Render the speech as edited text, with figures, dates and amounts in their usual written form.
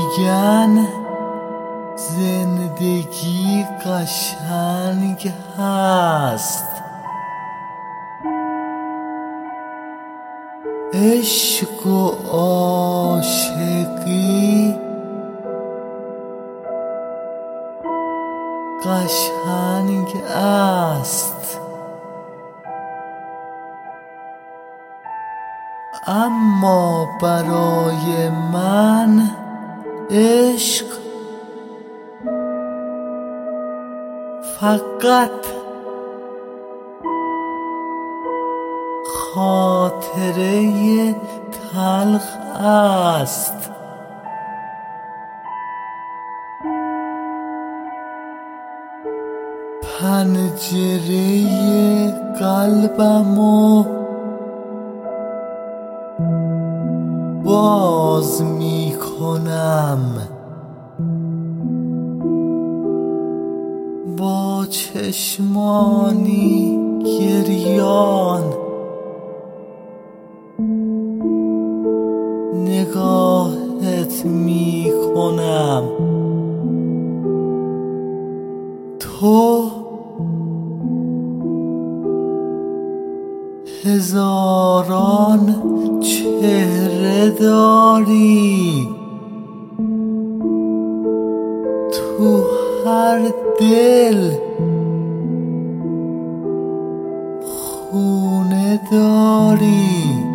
میگن زندگی قشنگ هست، عشق و عاشقی قشنگ است، اما برای من عشق فقط خاطره تلخ است. پنجره قلبمو باز میکنم، با چشمانی گریان نگاهت میکنم. تو هزاران چهره داری، تو هر دل خونه داری.